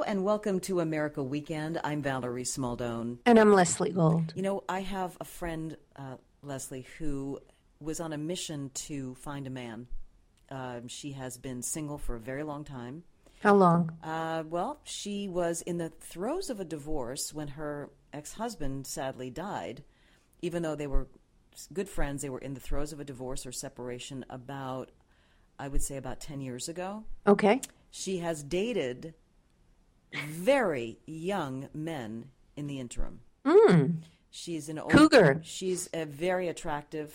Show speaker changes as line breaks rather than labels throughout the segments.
and welcome to America Weekend. I'm Valerie Smaldone.
And I'm Leslie Gold.
You know, I have a friend, Leslie, who was on a mission to find a man. She has been single for a very long time.
How long?
Well, she was in the throes of a divorce when her ex-husband sadly died. Even though they were good friends, they were in the throes of a divorce or separation about 10 years ago.
Okay.
She has dated very young men in the interim. She's an
cougar.
She's a very attractive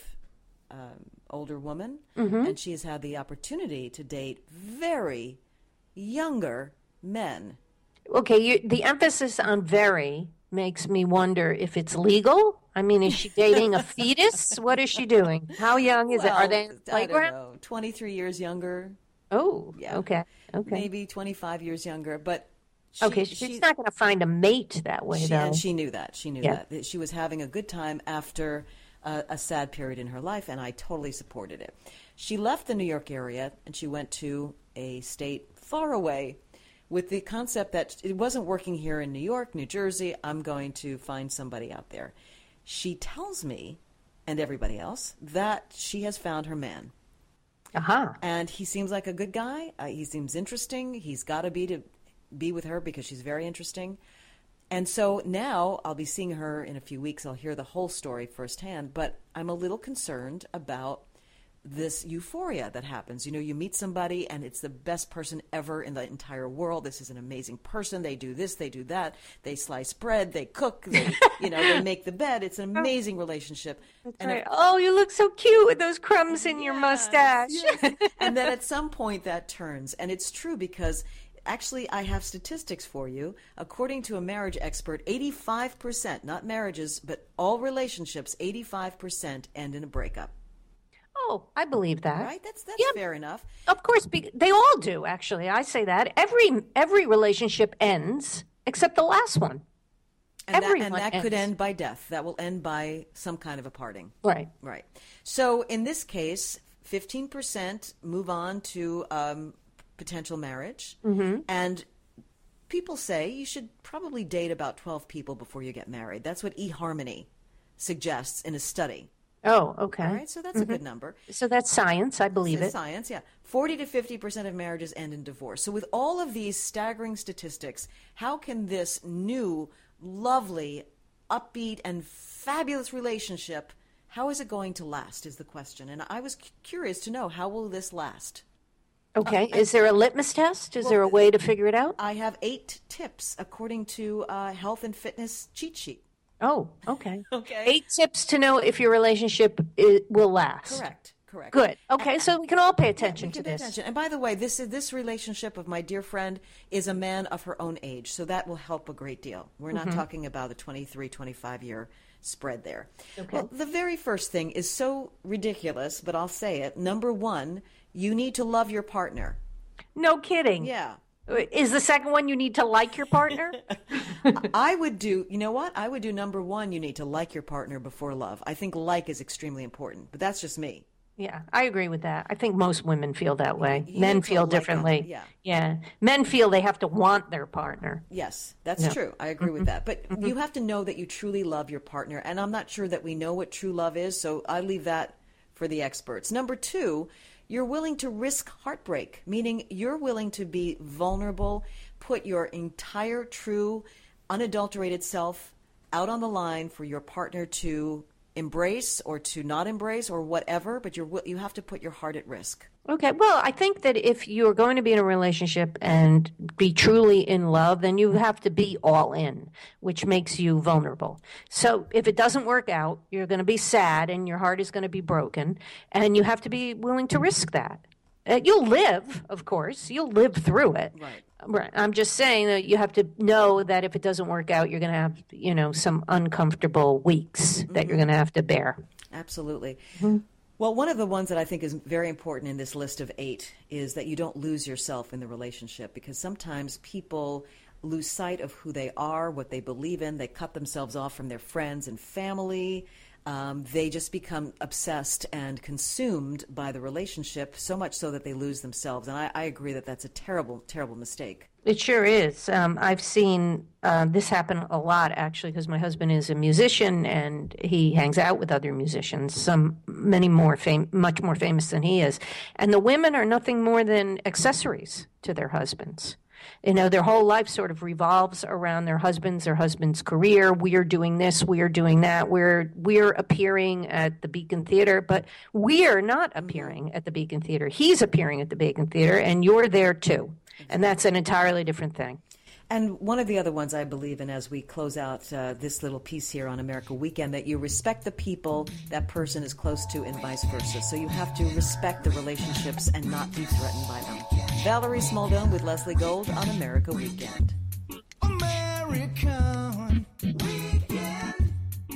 older woman,
Mm-hmm.
and she has had the opportunity to date very younger men.
Okay, the emphasis on very makes me wonder if it's legal. I mean, is she dating a fetus? What is she doing? How young is it? Are they in the playground?
I don't know, 23 years younger.
Oh,
Yeah.
okay.
Maybe 25 years younger, but
she's not going to find a mate that way, though.
And she knew that. She knew that she was having a good time after a sad period in her life, and I totally supported it. She left the New York area, and she went to a state far away with the concept that it wasn't working here in New York, New Jersey. I'm going to find somebody out there. She tells me, and everybody else, that she has found her man.
Uh-huh.
And he seems like a good guy. He seems interesting. He's got to be with her because she's very interesting. And so now I'll be seeing her in a few weeks. I'll hear the whole story firsthand. But I'm a little concerned about this euphoria that happens. You know, you meet somebody and it's the best person ever in the entire world. This is an amazing person. They do this, they do that. They slice bread, they cook, they make the bed. It's an amazing relationship.
That's right. Oh, you look so cute with those crumbs in your mustache.
Yes. And then at some point that turns. And it's true because actually I have statistics for you. According to a marriage expert, 85%, not marriages, but all relationships, 85% end in a breakup.
Oh, I believe that.
Right? That's fair enough.
Of course, they all do, actually. I say that. Every relationship ends except the last one.
And that could end by death. That will end by some kind of a parting.
Right.
Right. So in this case, 15% move on to potential marriage. Mm-hmm. And people say you should probably date about 12 people before you get married. That's what eHarmony suggests in a study.
Oh, okay.
All right, so that's a good number.
So that's science. I believe it.
Science, yeah. 40 to 50% of marriages end in divorce. So with all of these staggering statistics, how can this new, lovely, upbeat, and fabulous relationship, how is it going to last is the question. And I was curious to know, how will this last?
Okay. Is there a litmus test? Is there a way to figure it out?
I have 8 tips according to Health and Fitness cheat sheet.
Oh, okay.
Okay.
8 tips to know if your relationship will last.
Correct.
Good. Okay, so we can all pay attention to this.
And by the way, this relationship of my dear friend is a man of her own age, so that will help a great deal. We're not talking about a 23, 25-year spread there. Okay. Well, the very first thing is so ridiculous, but I'll say it. Number 1, you need to love your partner.
No kidding.
Yeah.
Is the second one you need to like your partner?
I would do number 1, you need to like your partner before love. I think like is extremely important, but that's just me.
Yeah, I agree with that. I think most women feel that way. Men feel differently.
Yeah.
Men feel they have to want their partner.
Yes, that's true. I agree with that. But you have to know that you truly love your partner, and I'm not sure that we know what true love is, so I leave that for the experts. Number 2, you're willing to risk heartbreak, meaning you're willing to be vulnerable, put your entire true, unadulterated self out on the line for your partner to embrace or to not embrace or whatever, but you have to put your heart at risk.
Okay. Well, I think that if you're going to be in a relationship and be truly in love, then you have to be all in, which makes you vulnerable. So if it doesn't work out, you're going to be sad and your heart is going to be broken, and you have to be willing to risk that. You'll live, of course. You'll live through it. Right. I'm just saying that you have to know that if it doesn't work out, you're going to have, some uncomfortable weeks that you're going to have to bear.
Absolutely. Mm-hmm. Well, one of the ones that I think is very important in this list of 8 is that you don't lose yourself in the relationship, because sometimes people lose sight of who they are, what they believe in. They cut themselves off from their friends and family. They just become obsessed and consumed by the relationship, so much so that they lose themselves. And I agree that that's a terrible, terrible mistake.
It sure is. I've seen this happen a lot, actually, because my husband is a musician and he hangs out with other musicians, much more famous than he is. And the women are nothing more than accessories to their husbands. You know, their whole life sort of revolves around their husband's career. We are doing this, we are doing that. We're appearing at the Beacon Theater, but we are not appearing at the Beacon Theater. He's appearing at the Beacon Theater, and you're there too. And that's an entirely different thing.
And one of the other ones I believe in as we close out this little piece here on America Weekend, that you respect the people that person is close to and vice versa. So you have to respect the relationships and not be threatened by them. Valerie Smaldone with Leslie Gold on America Weekend.
American Weekend.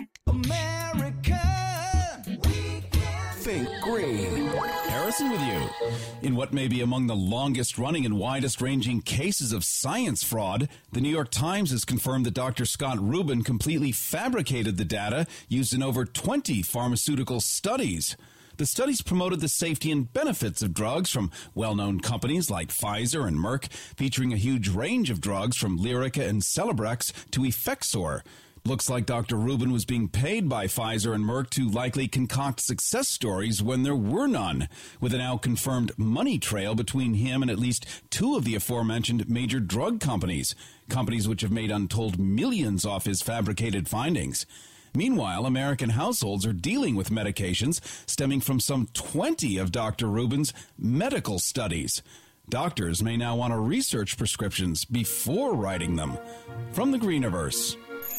American Weekend.
Think Green. Harrison with you. In what may be among the longest-running and widest-ranging cases of science fraud, the New York Times has confirmed that Dr. Scott Rubin completely fabricated the data used in over 20 pharmaceutical studies. The studies promoted the safety and benefits of drugs from well-known companies like Pfizer and Merck, featuring a huge range of drugs from Lyrica and Celebrex to Effexor. Looks like Dr. Rubin was being paid by Pfizer and Merck to likely concoct success stories when there were none, with a now confirmed money trail between him and at least two of the aforementioned major drug companies which have made untold millions off his fabricated findings. Meanwhile, American households are dealing with medications stemming from some 20 of Dr. Rubin's medical studies. Doctors may now want to research prescriptions before writing them. From the Greeniverse.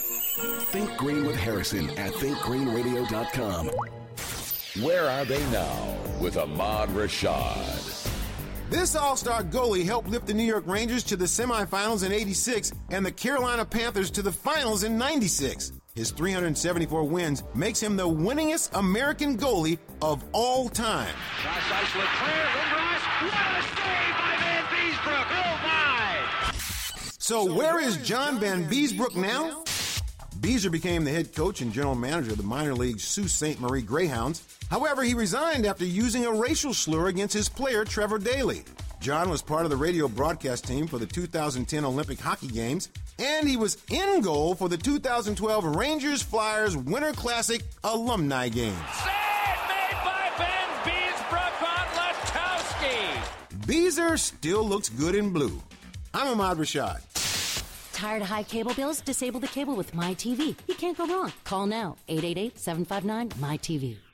Think Green with Harrison at thinkgreenradio.com.
Where are they now with Ahmad Rashad?
This all-star goalie helped lift the New York Rangers to the semifinals in '86 and the Carolina Panthers to the finals in '96. His 374 wins makes him the winningest American goalie of all time.
Clear, Lindros, what a save by Van Beesbrook, oh my!
So where is John Van Beesbrook now? Beezer became the head coach and general manager of the minor league Sault Ste. Marie Greyhounds. However, he resigned after using a racial slur against his player, Trevor Daley. John was part of the radio broadcast team for the 2010 Olympic Hockey Games, and he was in goal for the 2012 Rangers-Flyers Winter Classic Alumni Games.
Save made by Ben Beesbrook on Latowski.
Beezer still looks good in blue. I'm Ahmad Rashad.
Tired of high cable bills? Disable the cable with MyTV. You can't go wrong. Call now, 888-759-MyTV.